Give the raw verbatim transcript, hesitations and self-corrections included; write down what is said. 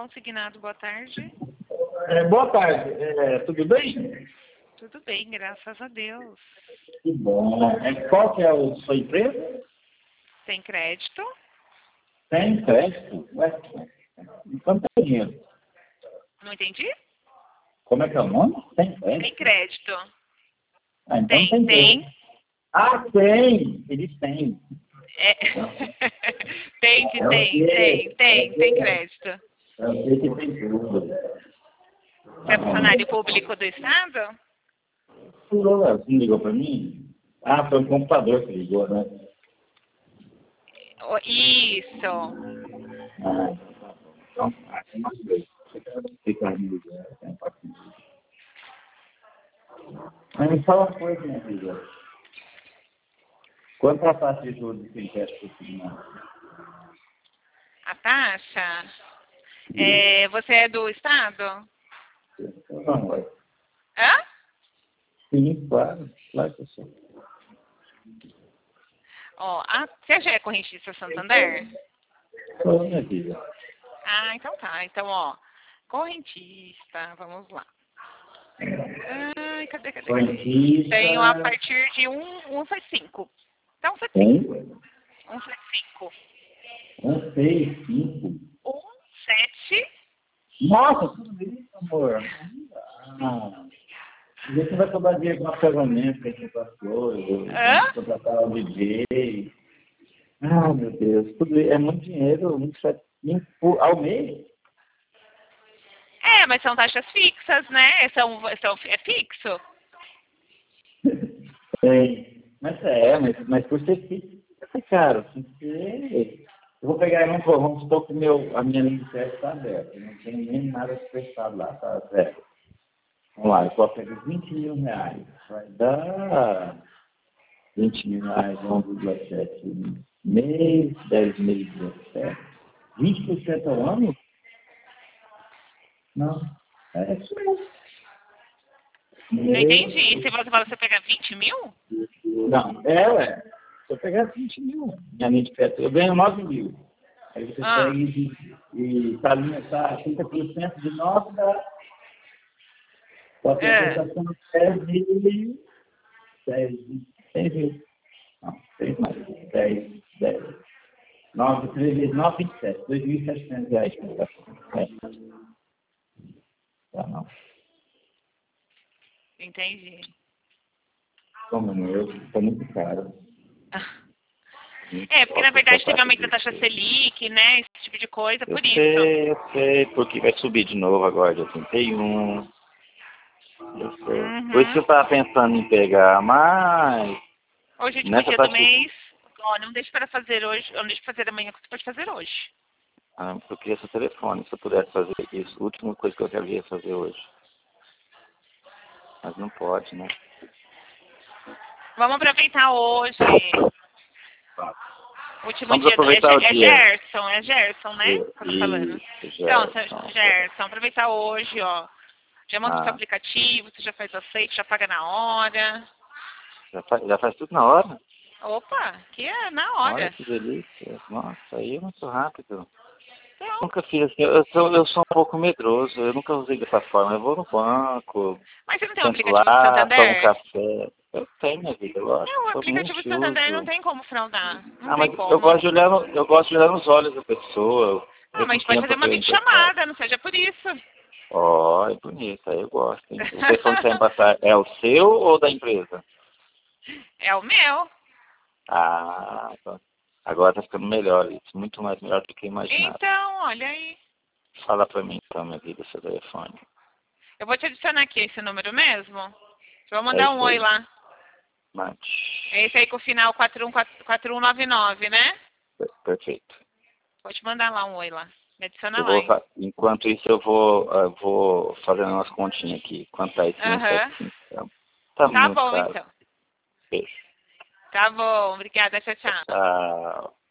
consignado, boa tarde. É, boa tarde, é, tudo bem? Tudo bem, graças a Deus. Que bom. É, qual que é a sua empresa? Tem crédito? Tem crédito? Ué, quanto é dinheiro? Não entendi? Como é que é o nome? Tem Tem crédito? crédito. Ah, então Tem, tem tem. crédito. Ah, tem! Eles têm. É... tem, que É o tem, quê? tem, tem, tem É crédito. o quê que tem tudo. Você é funcionário público do Estado? Você ligou para mim? Ah, foi o computador que ligou, né? Oh, isso. Ah, então, ah, tem mais dois. Fica me ligando, tem um pouquinho. Mas me fala uma coisa, minha filha. Quanto é a taxa de juros de quem quer subsidiar? A taxa? É, você é do Estado? Não, é. Hã? Sim, claro. Claro que eu sou. Ó, a, você já é correntista Santander? Sou, minha filha. Ah, então tá. Então, ó, correntista, vamos lá. Ai, cadê, cadê, cadê? Correntista. Tenho a partir de um, um sete cinco. Então, um sete cinco. Um, um sete cinco. um, seis, cinco. um sete. Nossa, tudo isso, amor. Ah. Você vai cobrar dinheiro com casamento, com essas coisas, Hã? contratar o D J. Ah, meu Deus, tudo isso é muito dinheiro, muito por, ao mês. É, mas são taxas fixas, né? São, são, é fixo. É, mas é, mas, mas por ser fixo, é caro. Tem que ser. Eu vou pegar, vamos, vamos supor que meu, a minha linha de crédito está aberta, não tem nem nada prestado lá, tá zero. Vamos lá, eu posso pegar vinte mil reais, vai dar vinte mil reais, um vírgula sete mês, dez meses, dezessete. vinte por cento ao ano? Não. É isso mesmo. Não entendi. Se você fala que você pega vinte mil? Não, é, ué. Se eu pegar vinte mil, minha linha de crédito, eu ganho nove mil. Aí você Ah. pega e, e tá, tá trinta por cento de nove, dá. Só que a É. prestação é dez mil, dez mil. Não, seis mais. dez, dez. nove, três vezes nove, vinte e sete. dois mil e setecentos reais de prestação. É. Tá, não. Entendi. Como meu, está muito caro. É, porque na verdade teve aumento da taxa Selic, né? Esse tipo de coisa, Eu por isso. sei, eu sei, porque vai subir de novo agora, dia trinta e um. Eu sei. Uhum. Por isso que eu estava pensando em pegar, mas Hoje é último nessa dia do taxa. mês. Ó, não deixe para fazer hoje, não deixe para fazer amanhã, que você pode fazer hoje. Ah, eu queria seu telefone, se eu pudesse fazer isso. A última coisa que eu queria fazer hoje. Mas não pode, né? Vamos aproveitar hoje. Último Vamos dia do... É, aproveitar o Ge- é dia. Gerson, é Gerson, né? Que eu tô falando. Isso, Então, Gerson. Gerson, aproveitar hoje, ó. Já monta o seu Ah, aplicativo, você já faz o aceite, já paga na hora. já faz, já faz tudo na hora? Opa, que é na Olha hora. que delícia. Nossa, aí é muito rápido. Então, Nunca fiz assim, eu sou, eu sou um pouco medroso, eu nunca usei dessa forma. Eu vou no banco, mas você não tem um sento aplicativo do lá, tomo um Santander? café. Eu tenho, minha vida, lógico, Não, o sou aplicativo do Santander não multiuso. tem como fraudar. Não Ah, tem mas eu como. gosto de olhar, no, eu gosto de olhar nos olhos da pessoa, Ah, ver mas a com gente quem pode eu fazer tô uma querendo emprestar. videochamada, não seja por isso. Ó, é bonito, aí eu gosto. Hein? O telefone que você vai me passar é o seu ou da empresa? É o meu. Ah, tá. Agora tá ficando melhor isso, muito mais melhor do que eu imaginava. Então, olha aí. Fala pra mim então, minha vida, seu telefone. Eu vou te adicionar aqui esse número mesmo. Eu vou É mandar um isso oi aí. lá. Mate. É esse aí com o final quatro um quatro um nove nove, né? Perfeito. Vou te mandar lá um oi lá. Me adiciona Eu lá, vou, hein? fa- enquanto isso, eu vou, eu vou fazendo umas continhas aqui. Quanto tá esse Aham. um sete cinco? Tá tá Tá muito bom, caro. então. Beijo. Tá bom. Obrigada. Tchau, tchau. Tchau.